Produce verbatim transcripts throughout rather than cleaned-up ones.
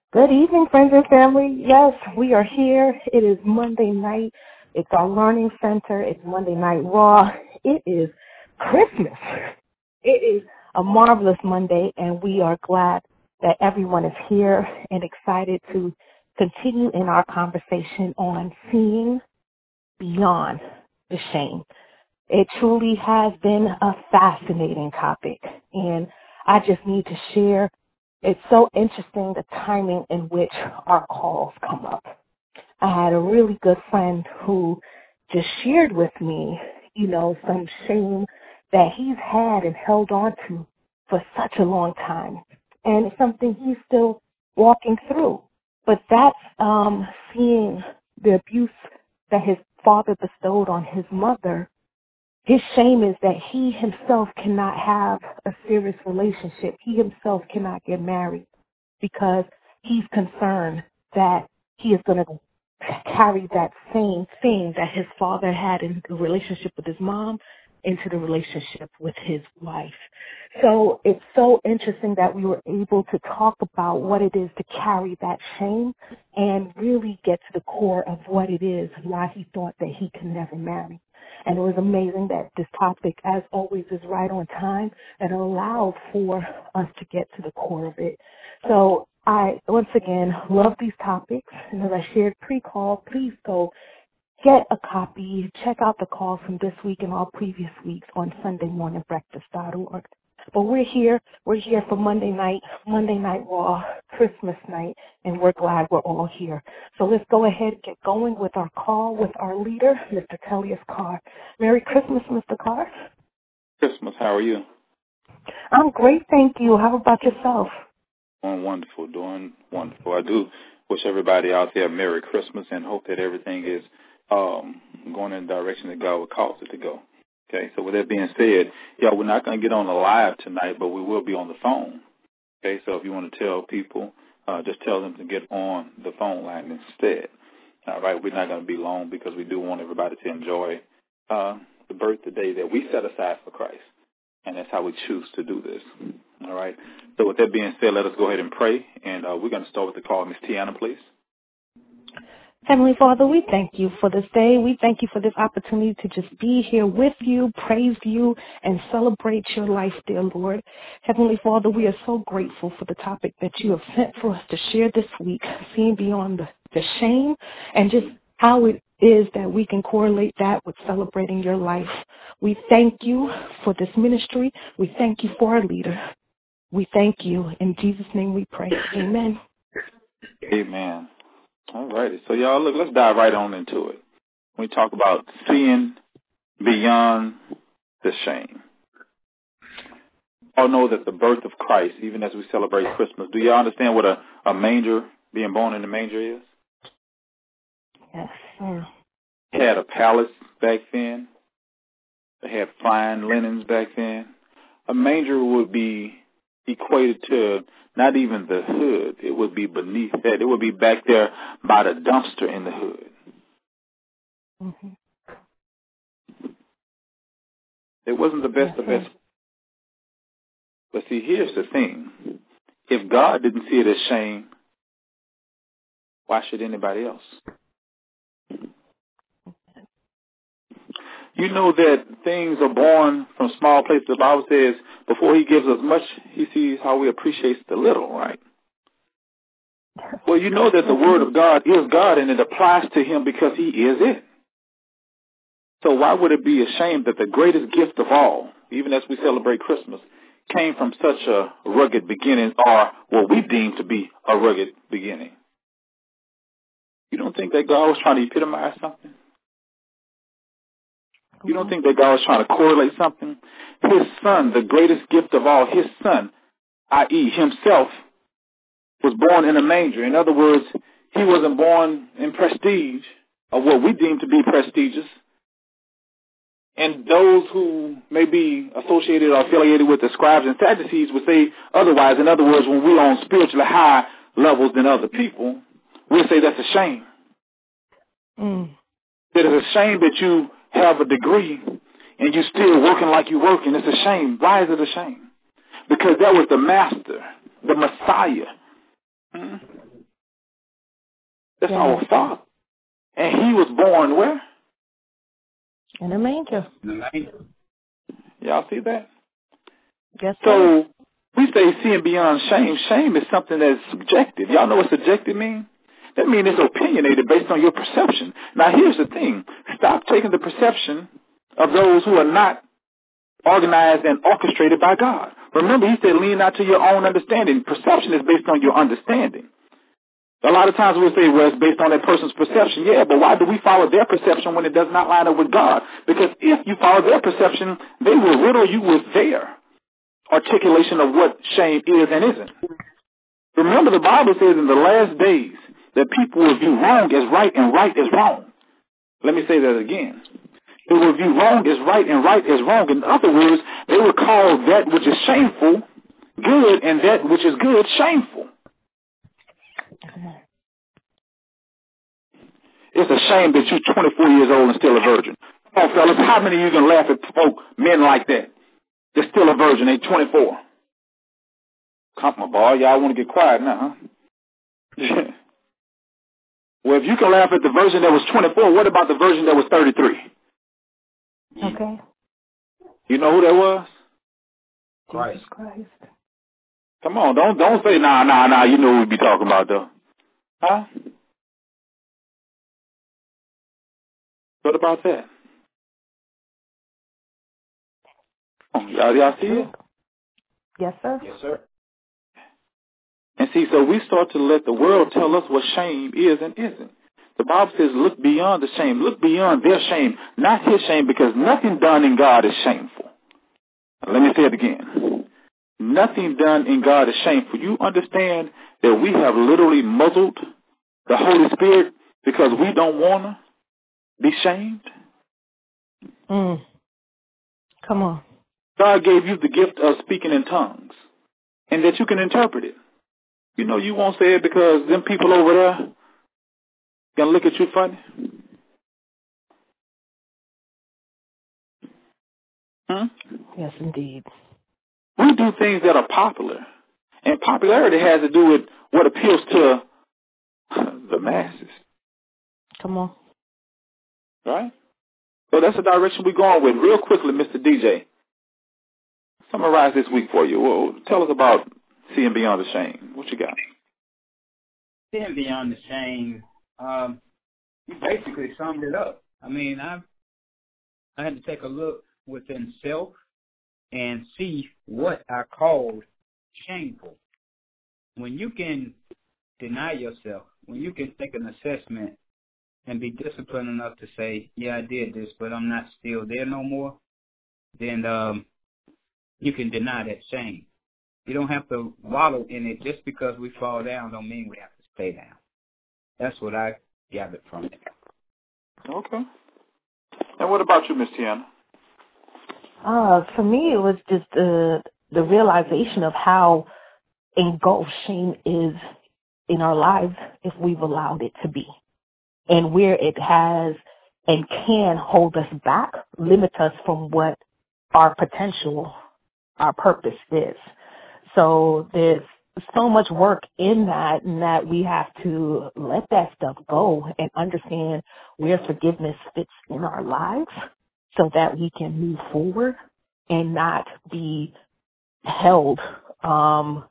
Good evening, friends and family. Yes, we are here. It is Monday night. It's our learning center. It's Monday Night Raw. It is Christmas. It is a marvelous Monday, and we are glad that everyone is here and excited to continue in our conversation on seeing beyond the shame. It truly has been a fascinating topic, and I just need to share. It's so interesting the timing in which our calls come up. I had a really good friend who just shared with me, you know, some shame that he's had and held on to for such a long time. And it's something he's still walking through. But that's um, seeing the abuse that his father bestowed on his mother. His shame is that he himself cannot have a serious relationship. He himself cannot get married because he's concerned that he is going to carry that same thing that his father had in the relationship with his mom into the relationship with his wife. So it's so interesting that we were able to talk about what it is to carry that shame and really get to the core of what it is, why he thought that he could never marry. And it was amazing that this topic, as always, is right on time and allowed for us to get to the core of it. So I, once again, love these topics. And as I shared pre-call, please go get a copy. Check out the calls from this week and all previous weeks on Sunday Morning Breakfast dot org. But we're here. We're here for Monday night, Monday Night Raw, Christmas night, and we're glad we're all here. So let's go ahead and get going with our call with our leader, Mister Tellius Carr. Merry Christmas, Mister Carr. Christmas, how are you? I'm great, thank you. How about yourself? Doing wonderful, doing wonderful. I do wish everybody out there a Merry Christmas and hope that everything is um, going in the direction that God would cause it to go. Okay, so with that being said, yeah, we're not going to get on the live tonight, but we will be on the phone. Okay, so if you want to tell people, uh, just tell them to get on the phone line instead. All right, we're not going to be long because we do want everybody to enjoy uh, the birthday that we set aside for Christ, and that's how we choose to do this. All right, so with that being said, let us go ahead and pray, and uh, we're going to start with the call. Miss Tiana, please. Heavenly Father, we thank you for this day. We thank you for this opportunity to just be here with you, praise you, and celebrate your life, dear Lord. Heavenly Father, we are so grateful for the topic that you have sent for us to share this week, seeing beyond the, the shame and just how it is that we can correlate that with celebrating your life. We thank you for this ministry. We thank you for our leader. We thank you. In Jesus' name we pray. Amen. Amen. All righty. So, y'all, look, let's dive right on into it. We talk about seeing beyond the shame. Y'all know that the birth of Christ, even as we celebrate Christmas, do y'all understand what a, a manger, being born in the manger is? Yes, sir. They had a palace back then. They had fine linens back then. A manger would be equated to not even the hood. It would be beneath that. It would be back there by the dumpster in the hood. Mm-hmm. It wasn't the best yes, of best. But see, here's the thing. If God didn't see it as shame, why should anybody else? You know that things are born from small places. The Bible says before he gives us much, he sees how we appreciate the little, right? Well, you know that the word of God is God, and it applies to him because he is it. So why would it be a shame that the greatest gift of all, even as we celebrate Christmas, came from such a rugged beginning, or what we deem to be a rugged beginning? You don't think that God was trying to epitomize something? You don't think that God was trying to correlate something? His son, the greatest gift of all, his son, that is himself, was born in a manger. In other words, he wasn't born in prestige, or what we deem to be prestigious. And those who may be associated or affiliated with the scribes and Sadducees would say otherwise. In other words, when we're on spiritually high levels than other people, we'll say that's a shame. Mm. It is a shame that you have a degree and you're still working like you're working. It's a shame. Why is it a shame? Because that was the master, the Messiah. Hmm? That's yes. our Father. And he was born where? In a manger. In a manger. Y'all see that? Yes, so sir. we say seeing beyond shame. Shame is something that's subjective. Y'all know what subjective means? That means it's opinionated based on your perception. Now, here's the thing. Stop taking the perception of those who are not organized and orchestrated by God. Remember, he said, lean not to your own understanding. Perception is based on your understanding. A lot of times we'll say, well, it's based on that person's perception. Yeah, but why do we follow their perception when it does not line up with God? Because if you follow their perception, they will riddle you with their articulation of what shame is and isn't. Remember, the Bible says in the last days that people will view wrong as right and right as wrong. Let me say that again. They will view wrong as right and right as wrong. In other words, they will call that which is shameful good and that which is good shameful. It's a shame that you're twenty-four years old and still a virgin. Come on, fellas, how many of you can laugh at folk, men like that? They're still a virgin, they twenty-four. Come on, boy, y'all want to get quiet now, huh? Well, if you can laugh at the virgin that was twenty-four, what about the virgin that was thirty-three? Okay. You know who that was? Christ. Jesus Christ. Come on, don't don't say nah, nah, nah. You know who we be talking about though, huh? What about that? Oh, y'all, y'all see it? Yes, sir. Yes, sir. And see, so we start to let the world tell us what shame is and isn't. The Bible says, look beyond the shame. Look beyond their shame, not his shame, because nothing done in God is shameful. Now, let me say it again. Nothing done in God is shameful. You understand that we have literally muzzled the Holy Spirit because we don't want to be shamed? Mm. Come on. God gave you the gift of speaking in tongues and that you can interpret it. You know you won't say it because them people over there gonna look at you funny. Hmm? Yes, indeed. We do things that are popular. And popularity has to do with what appeals to the masses. Come on. Right? So that's the direction we're going with. Real quickly, Mister D J, summarize this week for you. Well, tell us about seeing beyond the shame. What you got? Seeing beyond the shame, um, you basically summed it up. I mean, I I had to take a look within self and see what I called shameful. When you can deny yourself, when you can take an assessment and be disciplined enough to say, yeah, I did this, but I'm not still there no more, then um, you can deny that shame. You don't have to wallow in it. Just because we fall down don't mean we have to stay down. That's what I gathered from it. Okay. And what about you, Miss Tiana? Uh, for me, it was just the the realization of how engulfed shame is in our lives if we've allowed it to be, and where it has and can hold us back, limit us from what our potential, our purpose is. So there's so much work in that, and that we have to let that stuff go and understand where forgiveness fits in our lives so that we can move forward and not be held. Um,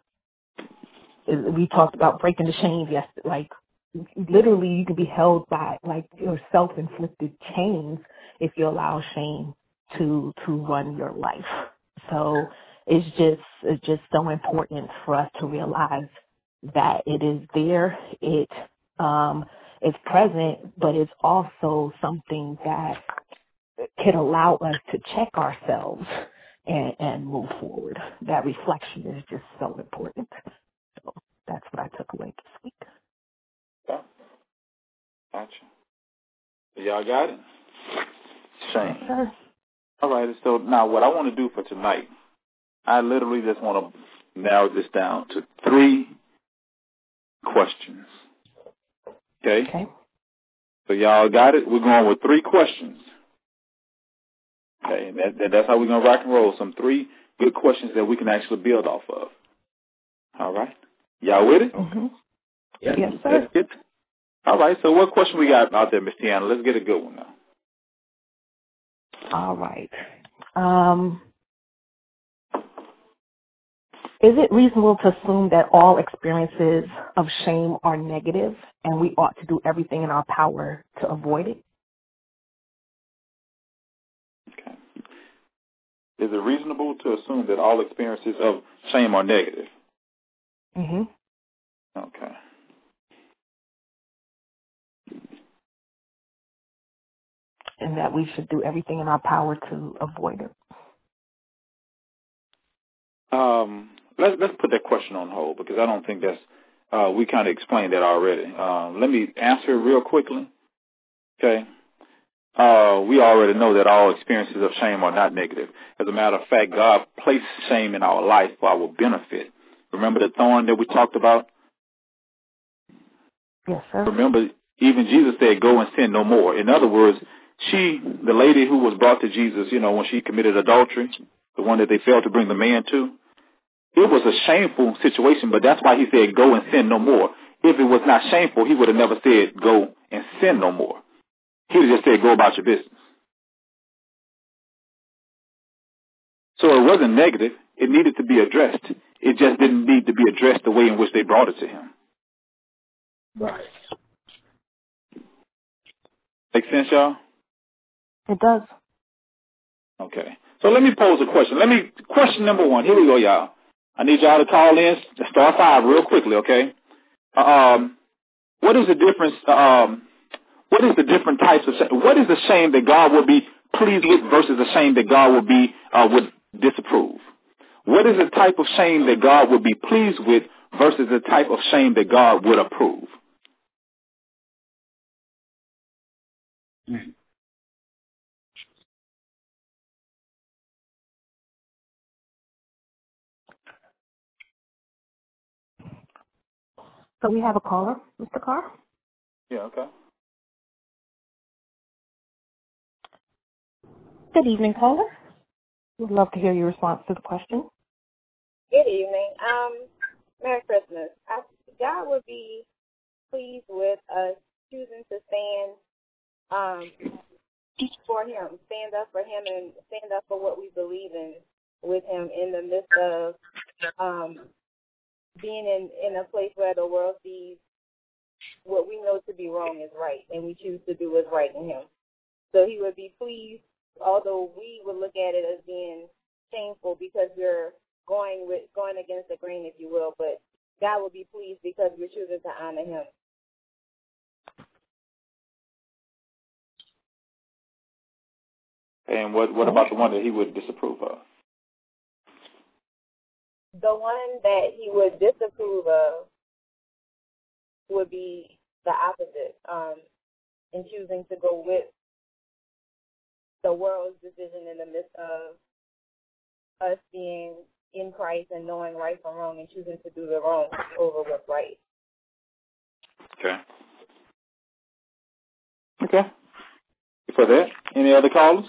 we talked about breaking the chains yesterday. Like, literally, you can be held by, like, your self-inflicted chains if you allow shame to to run your life. So it's just it's just so important for us to realize that it is there, it um, is present, but it's also something that can allow us to check ourselves and, and move forward. That reflection is just so important. So that's what I took away this week. Okay. Gotcha. Y'all got it? Shame. Yes, sir. All right. So now what I want to do for tonight, I literally just want to narrow this down to three questions. Okay? Okay. So y'all got it? We're going with three questions. Okay, and that, that, that's how we're going to rock and roll. Some three good questions that we can actually build off of. All right? Y'all with it? Mm-hmm. Yes, yes, sir. Let's get, All right. So what question we got out there, Miss Tiana? Let's get a good one now. All right. Um, is it reasonable to assume that all experiences of shame are negative and we ought to do everything in our power to avoid it? Okay. Is it reasonable to assume that all experiences of shame are negative? Mm-hmm. Okay. And that we should do everything in our power to avoid it? Um, let's let's put that question on hold because I don't think that's uh, we kind of explained that already. Uh, let me answer it real quickly. Okay. Uh, we already know that all experiences of shame are not negative. As a matter of fact, God placed shame in our life for our benefit. Remember the thorn that we talked about? Yes, sir. Remember, even Jesus said, "Go and sin no more." In other words, she, the lady who was brought to Jesus, you know, when she committed adultery, the one that they failed to bring the man to, it was a shameful situation, but that's why he said, "Go and sin no more." If it was not shameful, he would have never said, "Go and sin no more." He would have just said, "Go about your business." So it wasn't negative. It needed to be addressed. It just didn't need to be addressed the way in which they brought it to him. Right. Make sense, y'all? It does. Okay. So let me pose a question. Let me, question number one. Here we go, y'all. I need y'all to call in, star five real quickly, okay? Um, what is the difference, um, what is the different types of shame? What is the shame that God would be pleased with versus the shame that God would be, uh, would disapprove? What is the type of shame that God would be pleased with versus the type of shame that God would approve? Mm. So we have a caller, Mister Carr? Yeah, okay. Good evening, caller. We'd love to hear your response to the question. Good evening. Um, Merry Christmas. I, God would be pleased with us choosing to stand um, for Him, stand up for Him, and stand up for what we believe in with Him in the midst of um, being in, in a place where the world sees what we know to be wrong is right, and we choose to do what's right in Him. So He would be pleased, although we would look at it as being shameful because we're going with going against the grain, if you will, but God will be pleased because we're choosing to honor Him. And what, what about the one that he would disapprove of? The one that He would disapprove of would be the opposite, um, in choosing to go with the world's decision in the midst of us being in Christ and knowing right from wrong and choosing to do the wrong over what's right. Okay. Okay. For that, any other callers?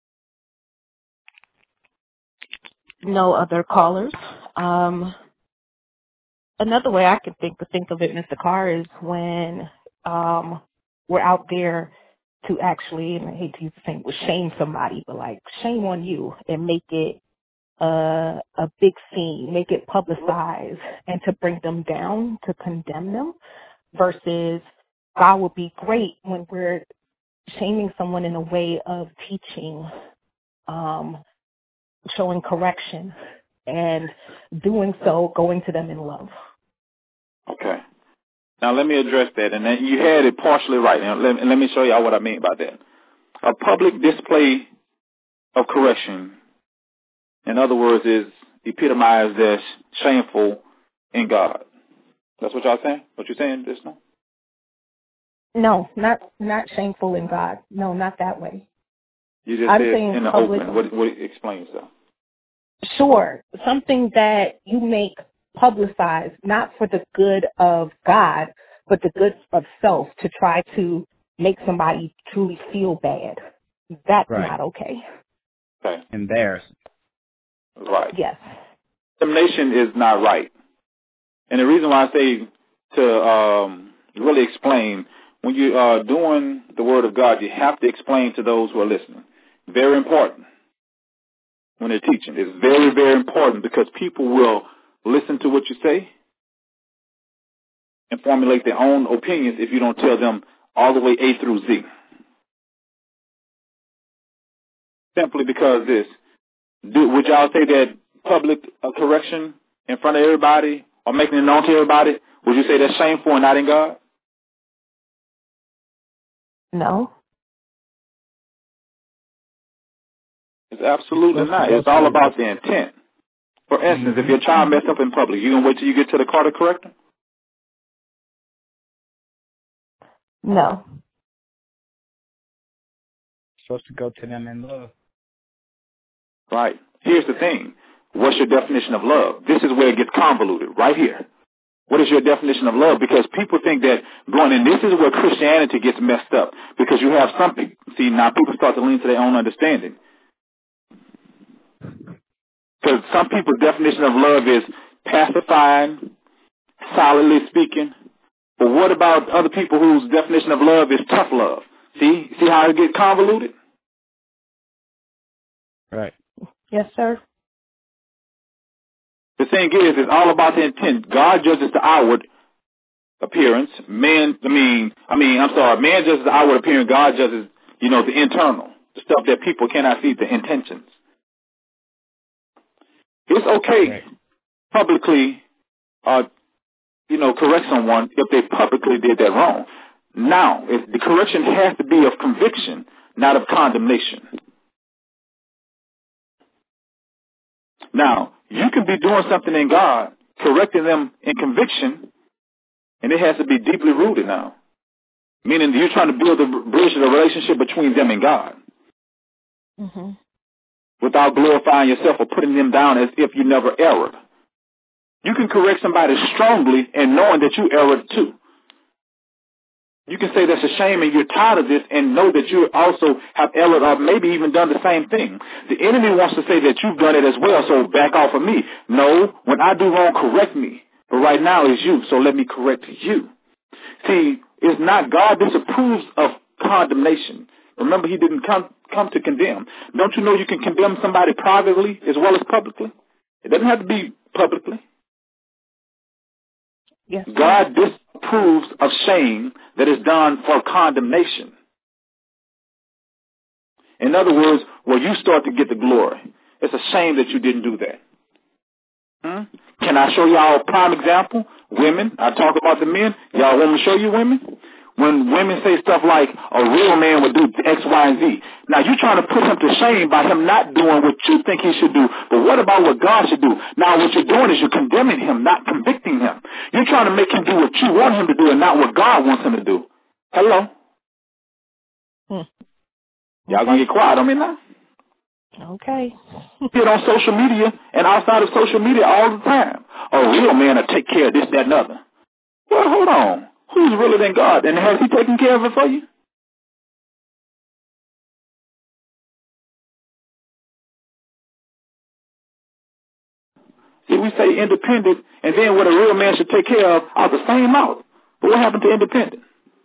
No other callers. Um, another way I could think to think of it, Mister Carr, is when um, we're out there to actually, and I hate to use the same, shame somebody, but like shame on you and make it uh, a big scene, make it publicized, and to bring them down, to condemn them, versus God would be great when we're shaming someone in a way of teaching, um, showing correction, and doing so, going to them in love. Okay. Now let me address that, and then you had it partially right. Now let, let me show y'all what I mean by that. A public display of correction, in other words, is epitomized as shameful in God. That's what y'all saying? What you saying just now? No, not not shameful in God. No, not that way. You just I'm said saying in the public, open. What, what explains that? Sure, something that you make publicized, not for the good of God, but the good of self, to try to make somebody truly feel bad. That's Right. not okay. Okay. Embarrassing. Right. Yes. Condemnation is not right. And the reason why I say to um, really explain, when you are doing the Word of God, you have to explain to those who are listening. Very important when they're teaching. It's very, very important because people will listen to what you say and formulate their own opinions if you don't tell them all the way A through Z. Simply because this, do, would y'all say that public uh, correction in front of everybody or making it known to everybody, would you say that's shameful and not in God? No. It's absolutely not. It's all about the intent. For instance, mm-hmm. if your child messed up in public, you going to wait till you get to the car to correct him? No. Supposed to go to them in love. Right. Here's the thing. What's your definition of love? This is where it gets convoluted, right here. What is your definition of love? Because people think that going, and this is where Christianity gets messed up. Because you have some people, see, now people start to lean to their own understanding. Because some people's definition of love is pacifying, solidly speaking. But what about other people whose definition of love is tough love? See, see how it gets convoluted? Right. Yes, sir. The thing is, it's all about the intent. God judges the outward appearance. Man, I mean, I mean, I'm sorry. Man judges the outward appearance. God judges, you know, the internal, the stuff that people cannot see, the intentions. It's okay right. publicly, uh, you know, correct someone if they publicly did that wrong. Now, if the correction has to be of conviction, not of condemnation. Now, you can be doing something in God, correcting them in conviction, and it has to be deeply rooted now. Meaning you're trying to build a bridge of the relationship between them and God. Mm-hmm. Without glorifying yourself or putting them down as if you never erred. You can correct somebody strongly and knowing that you erred too. You can say that's a shame and you're tired of this and know that you also have erred or maybe even done the same thing. The enemy wants to say that you've done it as well, so back off of me. No, when I do wrong, correct me. But right now it's you, so let me correct you. See, it's not God disapproves of condemnation. Remember, he didn't come come to condemn. Don't you know you can condemn somebody privately as well as publicly? It doesn't have to be publicly. Yes. God disapproves of shame that is done for condemnation. In other words, where you start to get the glory. It's a shame that you didn't do that. Hmm? Can I show y'all a prime example? Women, I talk about the men. Y'all want me to show you women? When women say stuff like, a real man would do X, Y, and Z. Now, you're trying to put him to shame by him not doing what you think he should do. But what about what God should do? Now, what you're doing is you're condemning him, not convicting him. You're trying to make him do what you want him to do and not what God wants him to do. Hello? Hmm. Y'all gonna get quiet on me now? Okay. Get on social media and outside of social media all the time. A real man will take care of this, that, and other. Well, hold on. Who's realer than God? And has he taken care of it for you? See, we say independent, and then what a real man should take care of out the same mouth. But what happened to independent?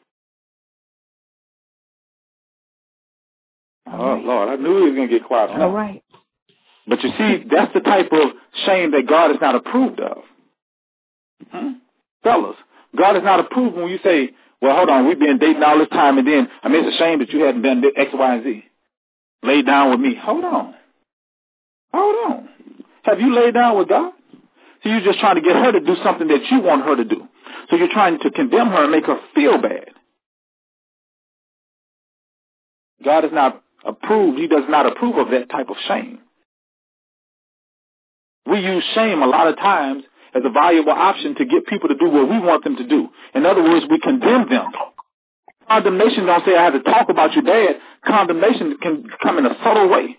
All oh, right. Lord, I knew he was going to get quiet. All right. But you see, that's the type of shame that God is not approved of. Hmm? Fellas, God is not approved when you say, well, hold on, we've been dating all this time, and then, I mean, it's a shame that you hadn't done X, Y, and Z. Lay down with me. Hold on. Hold on. Have you laid down with God? So you're just trying to get her to do something that you want her to do. So you're trying to condemn her and make her feel bad. God is not approved. He does not approve of that type of shame. We use shame a lot of times as a valuable option to get people to do what we want them to do. In other words, we condemn them. Condemnation don't say I have to talk about your dad. Condemnation can come in a subtle way.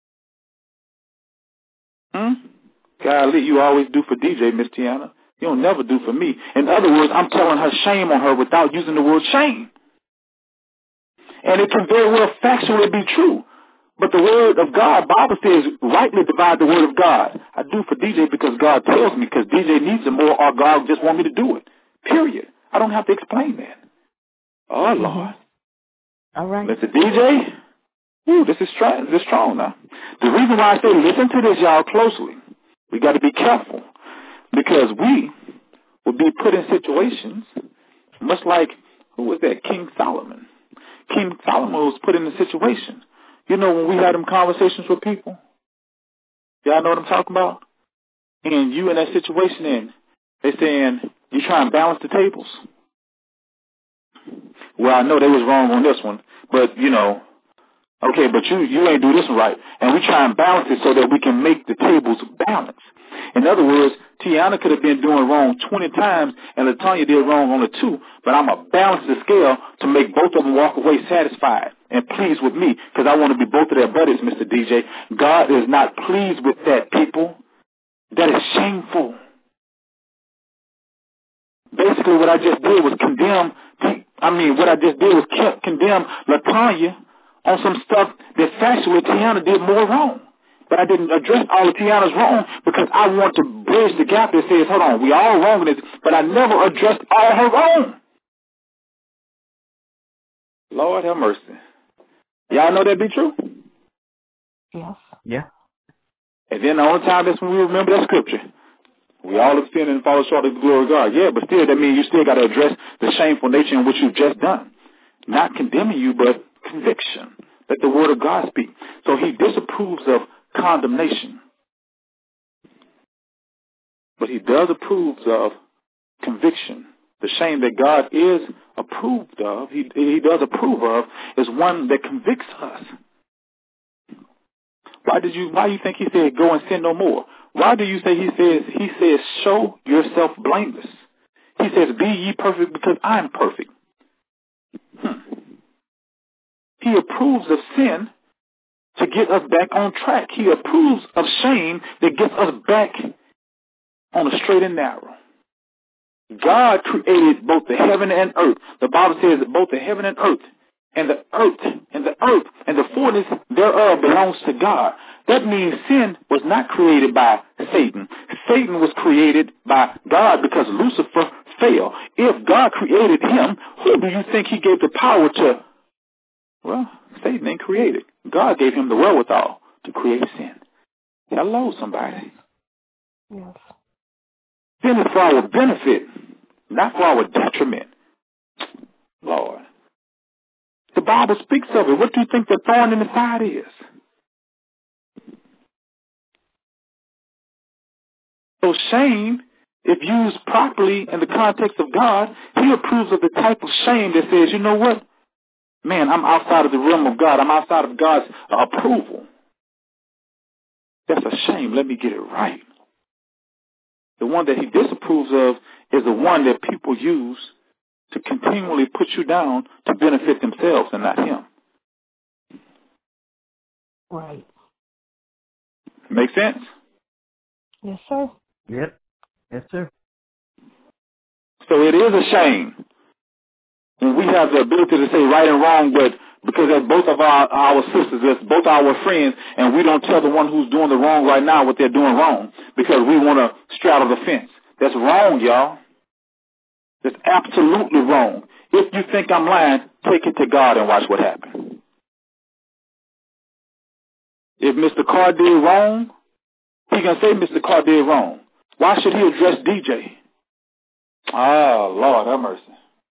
Hmm? Golly, you always do for D J, Miss Tiana. You don't never do for me. In other words, I'm telling her shame on her without using the word shame. And it can very well factually be true. But the word of God, Bible says, rightly divide the word of God. I do for D J because God tells me, because D J needs it more or God just want me to do it. Period. I don't have to explain that. Oh, Lord. Mm-hmm. All right. Mister D J, ooh, this is strong, this is strong now. The reason why I say listen to this, y'all, closely, we got to be careful, because we will be put in situations much like, who was that, King Solomon. King Solomon was put in a situation. You know, when we had them conversations with people, y'all know what I'm talking about? And you in that situation, and they saying, you try and balance the tables. Well, I know they was wrong on this one, but, you know, okay, but you, you ain't do this one right. And we try and balance it so that we can make the tables balance. In other words, Tiana could have been doing wrong twenty times, and LaTanya did wrong on the two, but I'm going to balance the scale to make both of them walk away satisfied and pleased with me, because I want to be both of their buddies, Mister D J. God is not pleased with that, people. That is shameful. Basically, what I just did was condemn, I mean, what I just did was condemn LaTanya on some stuff that factually Tiana did more wrong. But I didn't address all of Tiana's wrong because I want to bridge the gap that says, hold on, we all wrong in this, but I never addressed all her wrong. Lord have mercy. Y'all know that be true? Yes. Yeah. And then the only time that's when we remember that scripture. We all have sinned and fall short of the glory of God. Yeah, but still, that means you still got to address the shameful nature in which you've just done. Not condemning you, but conviction. Let the word of God speak. So he disapproves of condemnation. But he does approve of conviction. The shame that God is approved of, he, he does approve of, is one that convicts us. Why did you, why do you think he said, go and sin no more? Why do you say he says, he says, show yourself blameless? He says, be ye perfect because I'm perfect. Hmm. He approves of sin to get us back on track. He approves of shame that gets us back on the straight and narrow. God created both the heaven and earth. The Bible says that both the heaven and earth, and the earth, and the earth, and the fullness thereof belongs to God. That means sin was not created by Satan. Satan was created by God because Lucifer fell. If God created him, who do you think he gave the power to? Well, Satan ain't created. God gave him the wherewithal to create sin. Hello, somebody. Yes. Sin is for our benefit, not for our detriment. Lord. The Bible speaks of it. What do you think the thorn in the side is? So shame, if used properly in the context of God, he approves of the type of shame that says, you know what? Man, I'm outside of the realm of God. I'm outside of God's uh, approval. That's a shame. Let me get it right. The one that he disapproves of is the one that people use to continually put you down to benefit themselves and not him. Right. Make sense? Yes, sir. Yep. Yes, sir. So it is a shame when we have the ability to say right and wrong, but because that's both of our, our sisters, that's both our friends, and we don't tell the one who's doing the wrong right now what they're doing wrong because we want to straddle the fence. That's wrong, y'all. That's absolutely wrong. If you think I'm lying, take it to God and watch what happens. If Mister Carr did wrong, he can say Mister Carr did wrong. Why should he address D J? Oh, Lord have mercy.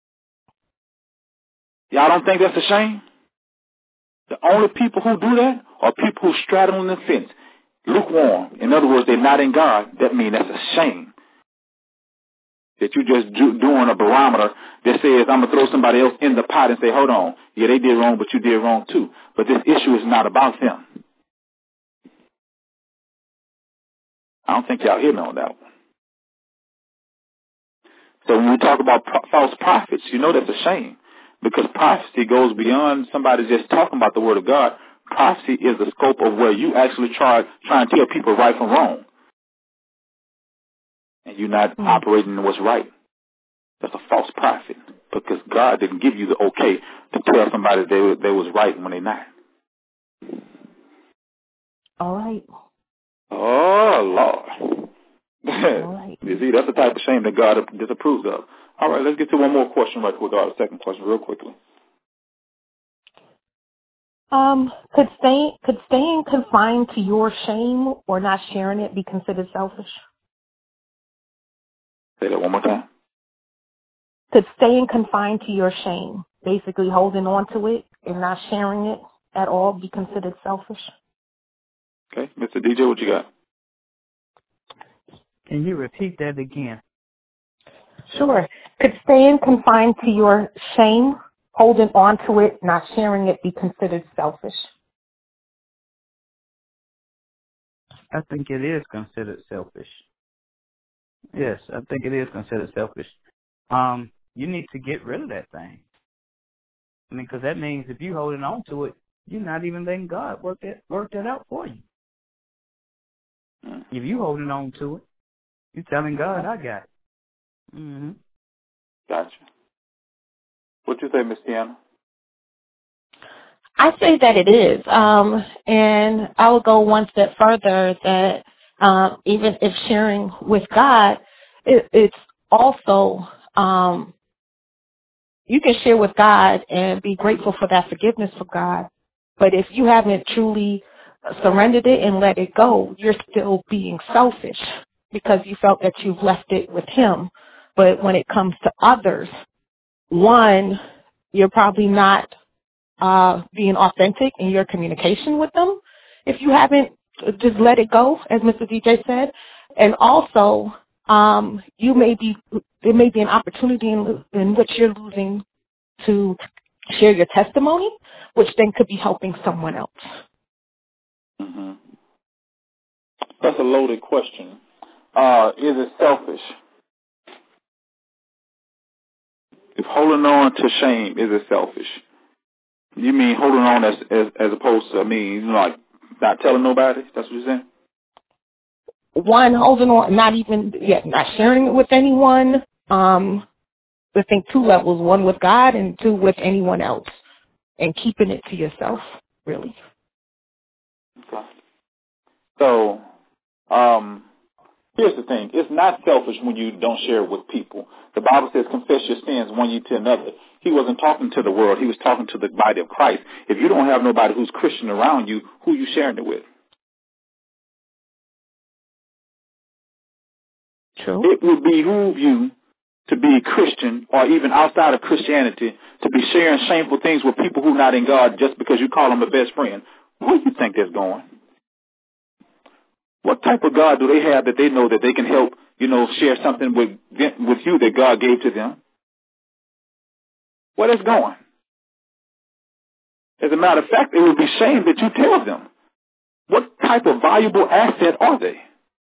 Y'all don't think that's a shame? The only people who do that are people who straddle the fence. Lukewarm. In other words, they're not in God. That means that's a shame. That you just do, doing a barometer that says, I'm going to throw somebody else in the pot and say, hold on. Yeah, they did wrong, but you did wrong too. But this issue is not about them. I don't think y'all hear me on that one. So when we talk about pro- false prophets, you know that's a shame. Because prophecy goes beyond somebody just talking about the word of God. Prophecy is the scope of where you actually try, try and tell people right from wrong. And you're not mm-hmm. operating in what's right. That's a false prophet. Because God didn't give you the okay to tell somebody they, they was right when they're not. All right. Oh, Lord. All right. You see, that's the type of shame that God disapproves of. All right, let's get to one more question right quick. Our second question, real quickly. Um, could staying could staying confined to your shame or not sharing it be considered selfish? Say that one more time. Could staying confined to your shame, basically holding on to it and not sharing it at all, be considered selfish? Okay, Mister D J, what you got? Can you repeat that again? Sure. Could staying confined to your shame, holding on to it, not sharing it, be considered selfish? I think it is considered selfish. Yes, I think it is considered selfish. Um, you need to get rid of that thing. I mean, because that means if you're holding on to it, you're not even letting God work that work that out for you. Mm. If you're holding on to it, you're telling God, I got it. Mm-hmm. Gotcha. What you say, Miss Tiana? I say that it is, um, and I would go one step further that um, even if sharing with God, it, it's also um, you can share with God and be grateful for that forgiveness from God. But if you haven't truly surrendered it and let it go, you're still being selfish because you felt that you've left it with Him. But when it comes to others, one, you're probably not uh, being authentic in your communication with them if you haven't just let it go, as Mister D J said. And also, um, you may be there may be an opportunity in, in which you're losing to share your testimony, which then could be helping someone else. Mm-hmm. That's a loaded question. Uh, is it selfish? If holding on to shame, is it selfish? You mean holding on as as, as opposed to, I mean, you know, like not telling nobody? That's what you're saying? One, holding on, not even, yeah, not sharing it with anyone. Um, I think two levels, one with God and two with anyone else, and keeping it to yourself, really. Okay. So, um, here's the thing. It's not selfish when you don't share it with people. The Bible says confess your sins one ye to another. He wasn't talking to the world. He was talking to the body of Christ. If you don't have nobody who's Christian around you, who are you sharing it with? True. It would behoove you to be a Christian or even outside of Christianity to be sharing shameful things with people who are not in God just because you call them a best friend. Where do you think that's going? What type of God do they have that they know that they can help, you know, share something with with you that God gave to them? Where that's going? As a matter of fact, it would be shame that you tell them. What type of valuable asset are they?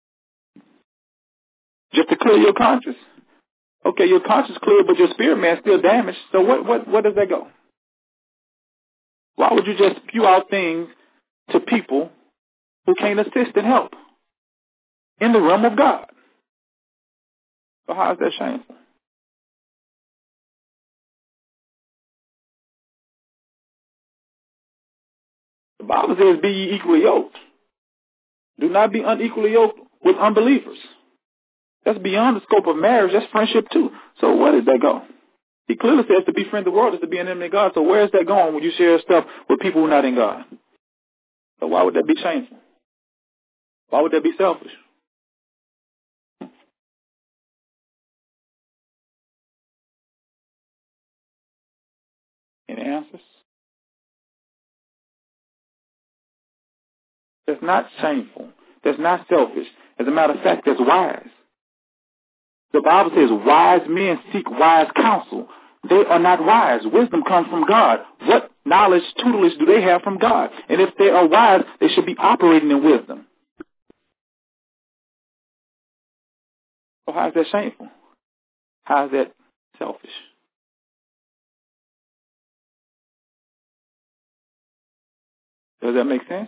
Just to clear your conscience? Okay, your conscience clear, but your spirit man's still damaged. So what, what, where does that go? Why would you just spew out things to people who can't assist and help in the realm of God? So how is that shameful? The Bible says, be ye equally yoked. Do not be unequally yoked with unbelievers. That's beyond the scope of marriage. That's friendship too. So where does that go? He clearly says to be friend of the world is to be an enemy of God. So where is that going when you share stuff with people who are not in God? So why would that be shameful? Why would that be selfish? Any answers? That's not shameful. That's not selfish. As a matter of fact, that's wise. The Bible says wise men seek wise counsel. They are not wise. Wisdom comes from God. What knowledge, tutelage do they have from God? And if they are wise, they should be operating in wisdom. So how is that shameful? How is that selfish? Does that make sense?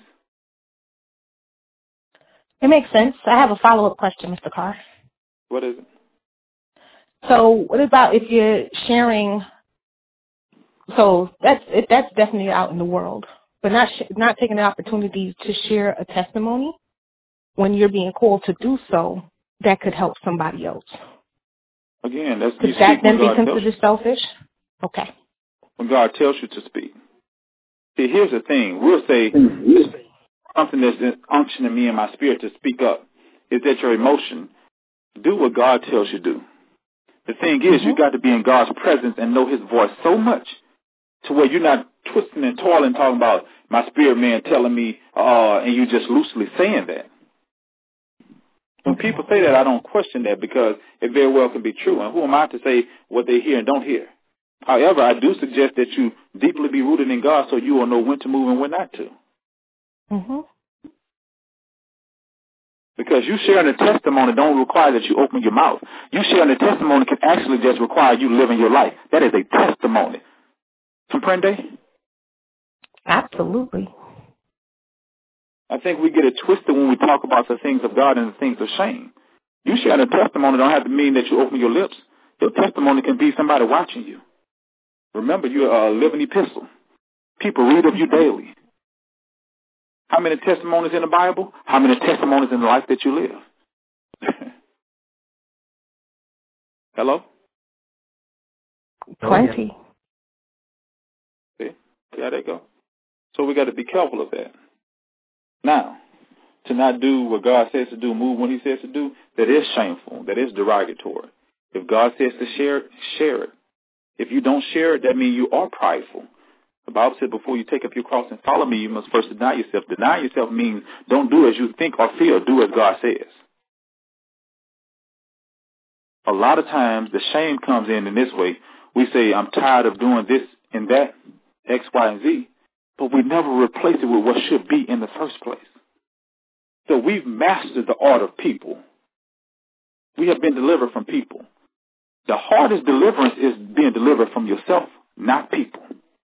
It makes sense. I have a follow-up question, Mister Carr. What is it? So what about if you're sharing, so that's it, that's definitely out in the world, but not sh- not taking the opportunity to share a testimony when you're being called to do so that could help somebody else. Again, that's Could you that speak then when be God considered selfish? Okay. When God tells you to speak. See, here's the thing. We'll say something that's unctioning me in my spirit to speak up. Is that your emotion? Do what God tells you to do. The thing is, mm-hmm. you got to be in God's presence and know his voice so much to where you're not twisting and toiling talking about my spirit man telling me, uh, and you just loosely saying that. When people say that, I don't question that because it very well can be true. And who am I to say what they hear and don't hear? However, I do suggest that you deeply be rooted in God so you will know when to move and when not to. Mm-hmm. Because you sharing a testimony don't require that you open your mouth. You sharing a testimony can actually just require you living your life. That is a testimony. Comprende? Absolutely. I think we get it twisted when we talk about the things of God and the things of shame. You sharing a testimony don't have to mean that you open your lips. Your testimony can be somebody watching you. Remember, you're a living epistle. People read of you daily. How many testimonies in the Bible? How many testimonies in the life that you live? Hello? Plenty. See? See how they go? So we got to be careful of that. Now, to not do what God says to do, move when he says to do, that is shameful. That is derogatory. If God says to share it, share it. If you don't share it, that means you are prideful. The Bible said before you take up your cross and follow me, you must first deny yourself. Deny yourself means don't do as you think or feel. Do as God says. A lot of times the shame comes in in this way. We say, I'm tired of doing this and that, X, Y, and Z, but we never replace it with what should be in the first place. So we've mastered the art of people. We have been delivered from people. The hardest deliverance is being delivered from yourself, not people.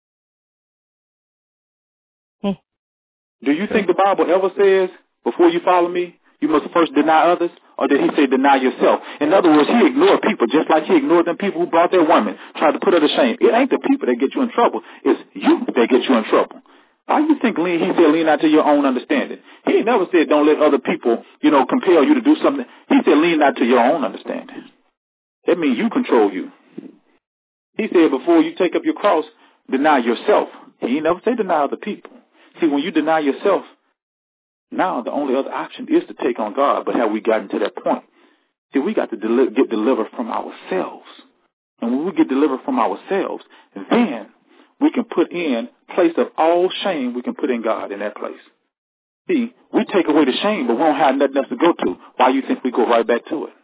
Hmm. Do you think the Bible ever says, before you follow me, you must first deny others? Or did he say deny yourself? In other words, he ignored people just like he ignored them people who brought their woman, tried to put her to shame. It ain't the people that get you in trouble. It's you that get you in trouble. Why you think lean, he said lean out to your own understanding? He ain't never said don't let other people, you know, compel you to do something. He said lean out to your own understanding. That means you control you. He said before you take up your cross, deny yourself. He ain't never say deny other people. See, when you deny yourself, now the only other option is to take on God. But have we gotten to that point? See, we got to deli- get delivered from ourselves. And when we get delivered from ourselves, then we can put in place of all shame, we can put in God in that place. See, we take away the shame, but we don't have nothing else to go to. Why you think we go right back to it?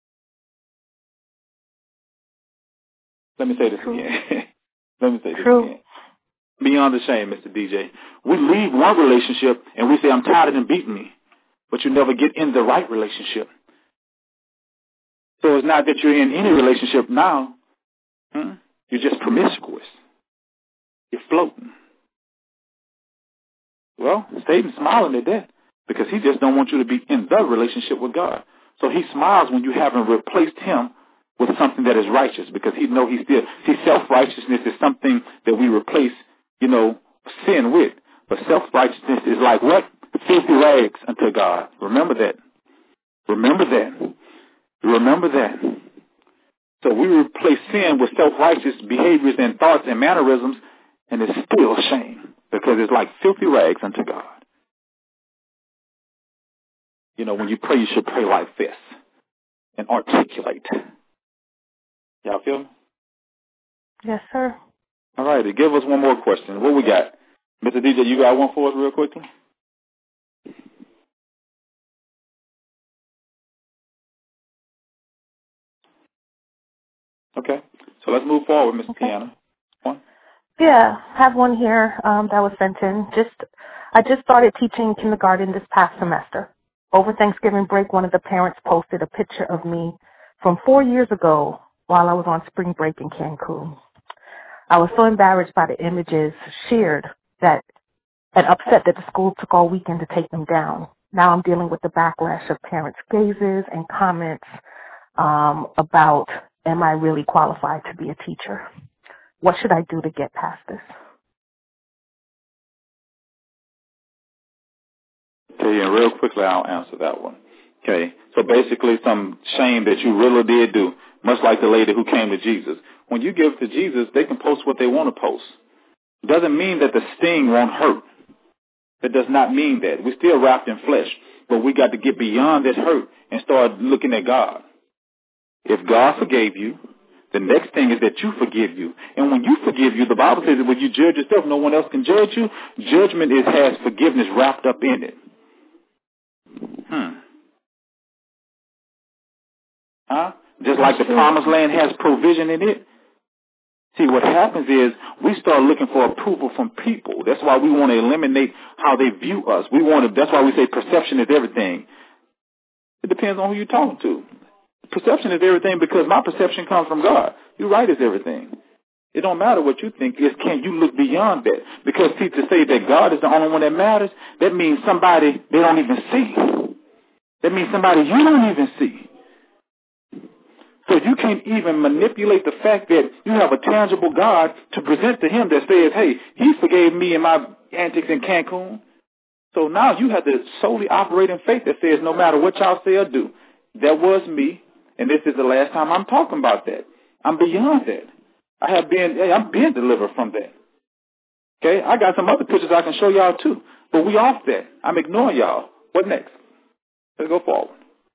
Let me say this True. again. Let me say this True. again. Beyond the shame, Mister D J. We leave one relationship and we say, I'm tired of them beating me. But you never get in the right relationship. So it's not that you're in any relationship now. Hmm? You're just promiscuous. You're floating. Well, Satan's smiling at that because he just don't want you to be in the relationship with God. So he smiles when you haven't replaced him with something that is righteous because he know he's still, see, self-righteousness is something that we replace, you know, sin with. But self-righteousness is like what? Filthy rags unto God. Remember that. Remember that. Remember that. So we replace sin with self-righteous behaviors and thoughts and mannerisms, and it's still shame because it's like filthy rags unto God. You know, when you pray, you should pray like this and articulate. Y'all feel me? Yes, sir. All right, give us one more question. What we got? Mister D J, you got one for us real quickly? Okay, so let's move forward, Miss Okay. Tiana. One. Yeah, have one here um, that was sent in. Just, I just started teaching kindergarten this past semester. Over Thanksgiving break, one of the parents posted a picture of me from four years ago while I was on spring break in Cancun. I was so embarrassed by the images shared that and upset that the school took all weekend to take them down. Now I'm dealing with the backlash of parents' gazes and comments um, about, am I really qualified to be a teacher? What should I do to get past this? Okay, and real quickly, I'll answer that one. Okay, so basically some shame that you really did do. much like the lady who came to Jesus. When you give to Jesus, they can post what they want to post. Doesn't mean that the sting won't hurt. That does not mean that. We're still wrapped in flesh, but we got to get beyond that hurt and start looking at God. If God forgave you, the next thing is that you forgive you. And when you forgive you, the Bible says that when you judge yourself, no one else can judge you. Judgment is, has forgiveness wrapped up in it. Hmm. Huh? Just like the promised land has provision in it. See, what happens is we start looking for approval from people. That's why we want to eliminate how they view us. We want to. That's why we say perception is everything. It depends on who you're talking to. Perception is everything because my perception comes from God. You're right, is everything. It don't matter what you think. It's can you look beyond that? Because see, to say that God is the only one that matters, that means somebody they don't even see. That means somebody you don't even see. So you can't even manipulate the fact that you have a tangible God to present to him that says, hey, he forgave me in my antics in Cancun. So now you have to solely operate in faith that says no matter what y'all say or do, that was me, and this is the last time I'm talking about that. I'm beyond that. I have been, hey, I'm being delivered from that. Okay, I got some other pictures I can show y'all too, but we off that. I'm ignoring y'all. What next? Let's go forward.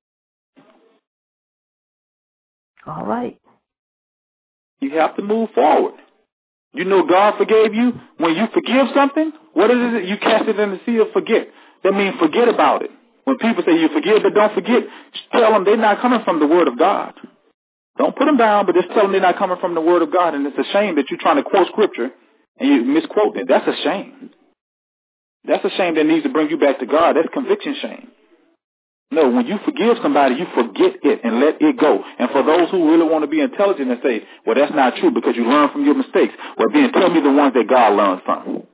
All right. You have to move forward. You know God forgave you. When you forgive something, what is it? You cast it in the sea of forget. That means forget about it. When people say you forgive but don't forget, tell them they're not coming from the Word of God. Don't put them down, but just tell them they're not coming from the Word of God. And it's a shame that you're trying to quote Scripture and you misquote it. That's a shame. That's a shame that needs to bring you back to God. That's conviction shame. No, when you forgive somebody, you forget it and let it go. And for those who really want to be intelligent and say, well, that's not true because you learn from your mistakes, well, then tell me the ones that God learned from.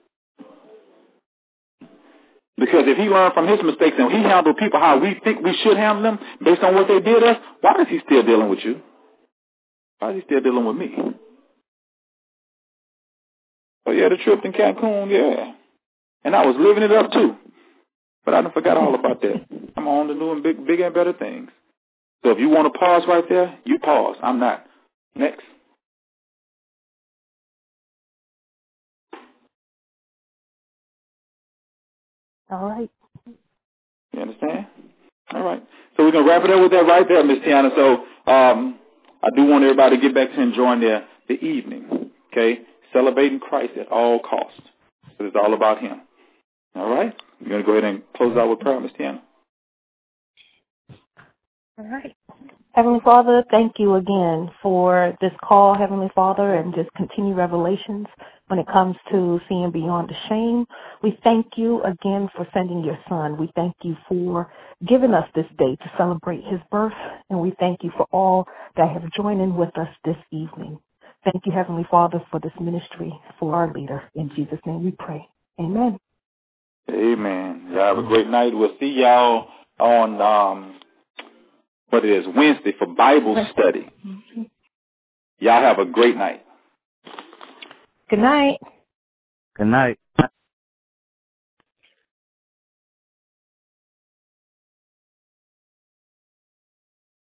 Because if he learned from his mistakes and he handled people how we think we should handle them based on what they did us, why is he still dealing with you? Why is he still dealing with me? Oh, yeah, the trip in Cancun, yeah. And I was living it up, too. But I done forgot all about that. I'm on to doing big, bigger and better things. So if you want to pause right there, you pause. I'm not. Next. All right. You understand? All right. So we're going to wrap it up with that right there, Miss Tiana. So um, I do want everybody to get back to enjoying their the evening, okay? Celebrating Christ at all costs. So it's all about him. All right? You're going to go ahead and close out with prayer, Miss Tiana. All right. Heavenly Father, thank you again for this call, Heavenly Father, and just continued revelations when it comes to seeing beyond the shame. We thank you again for sending your son. We thank you for giving us this day to celebrate his birth, and we thank you for all that have joined in with us this evening. Thank you, Heavenly Father, for this ministry, for our leader. In Jesus' name we pray. Amen. Amen. Y'all have a great night. We'll see y'all on um, what it is, Wednesday for Bible study. Mm-hmm. Y'all have a great night. Good night. Good night.